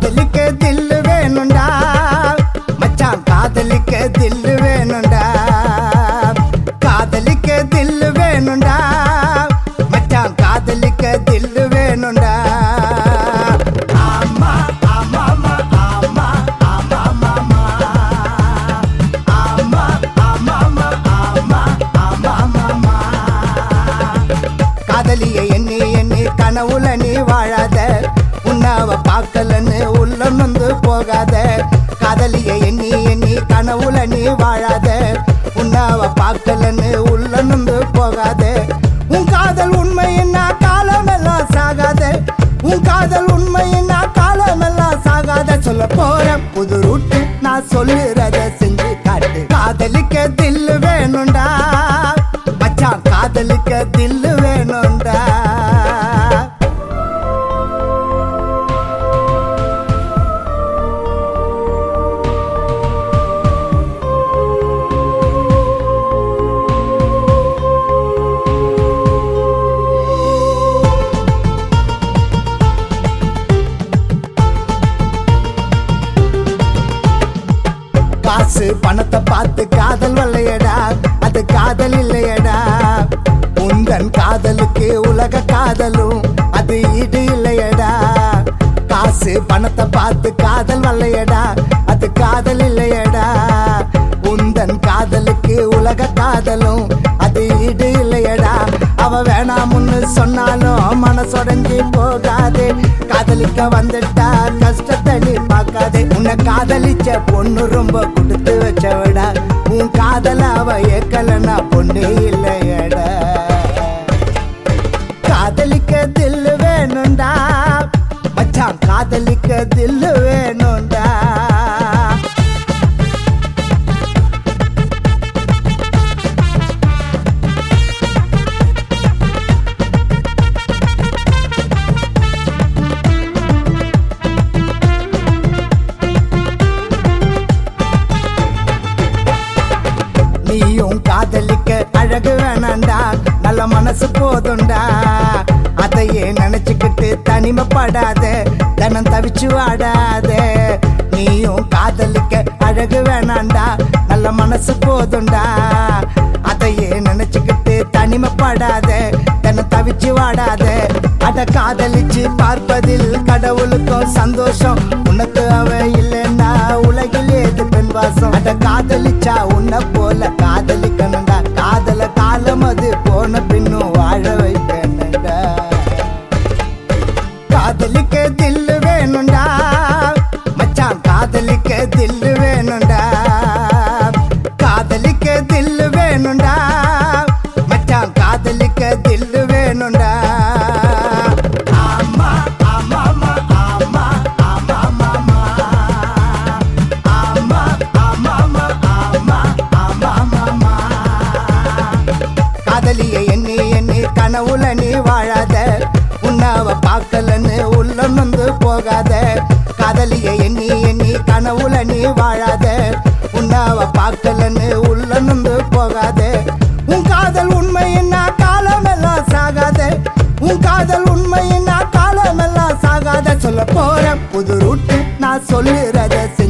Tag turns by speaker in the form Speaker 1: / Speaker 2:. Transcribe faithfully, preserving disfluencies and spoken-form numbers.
Speaker 1: காதலிக்க தில்லு வேணுண்டா மச்சான், காதலிக்க தில்லு வேணுண்டா. காதலிக்க தில்லு வேணுண்டா மச்சான், காதலிக்க தில்லு வேணுண்டா. ஆமா ஆமா ஆமா ஆமா ஆமா ஆமா ஆமா ஆமா ஆமா ஆமா ஆமா. காதலிய எண்ணி எண்ணி கனவுல நீ வாழாத, உன்னாவ பார்க்கலன்னு உள்ளம் வந்து போகாத. காதலிய எண்ணி எண்ணி கனவுல நீ வாழாத, உன்னாவ பார்க்கலன்னு உள்ளம் வந்து போகாத. உன் காதல் உண்மையின்னா காலமெல்லாம் சாகாத, உன் காதல் உண்மையின்னா காலமெல்லாம் சாகாத. சொல்ல போற புது ரூட்டு நான் சொல்லுறத செஞ்சு காட்டு. காதலிக்க தில்லு வேணுண்டா மச்சான், காதலிக்க தில்லு வேணுண்டா. காசு பணத்தை பார்த்து காதல் வரலையடா, அது காதல் இல்லையடா. உந்தன் காதலுக்கு உலக காதலும் அது ஈடு இல்லையடா. காசு பணத்தை பார்த்து காதல் வரலையடா, அது காதல் இல்லையடா. உந்தன் காதலுக்கு உலக காதலும் அது ஈடு இல்லையடா. அவ வேணாமுன்னு சொன்னாலும் மனசொடஞ்சி போகாதே. காதலிக்க வந்துட்டா கஷ்டத்தை நீ பார்க்காதே. உன்னை காதலிச்ச பொண்ணு ரொம்ப கொடுத்து வச்சவடா, உன் காதல அவ ஏக்கலன்னா பொண்ணு இல்லையடா. காதலிக்க தில்லு வேணுண்டா மச்சான், காதலிக்க தில்லு வேணுண்டா. நீயும் காதலிக்க அழகு வேணாண்டா, நல்ல மனசு போதுண்டா. அதையே நினைச்சுக்கிட்டு தனிமைப்படாத, தனம் தவிச்சு வாடாத. நீயும் காதலிக்க அழகு வேணாண்டா, நல்ல மனசு போதுண்டா. அதையே நினைச்சுக்கிட்டு தனிமைப்படாத, தனம் தவிச்சு வாடாத. அட காதலிச்சு பார்ப்பதில் கடவுளுக்கும் சந்தோஷம், உனக்கு அவ இல்லைன்னா உலகில் ஏது பெண் வாசம். அட காதலிச்சா உன்னை போல காதலிக்கணுண்டா, காதல காலம் அது போன பின்னும் வாழ வைக்கணுண்டா. காதலிக்க தில்லு வேணுண்டா மச்சான், காதலிக்க தில்லு வேணுண்டா. காதலிக்க தில்லு வேணுண்டா மச்சான், காதலிக்க தில்லு வேணுண்டா. ஆமா ஆமா ஆமா ஆமா ஆமா ஆமா ஆமா ஆமா ஆமா ஆமா ஆமா. காதலிய எண்ணி எண்ணி கனவுல நீ வாழாத, உன்னாவ பார்க்கலன்னு உள்ளம் வந்து போகாத. காதலிய எண்ணி எண்ணி கனவுல நீ வாழாத, உன்னாவ பார்க்கலன்னு உள்ளம் வந்து போகாத. உன் காதல் உண்மையின்னா காலமெல்லாம் சாகாத, உன் காதல் உண்மையின்னா காலமெல்லாம் சாகாத. சொல்ல போற புது ரூட்டு நான் சொல்லுறத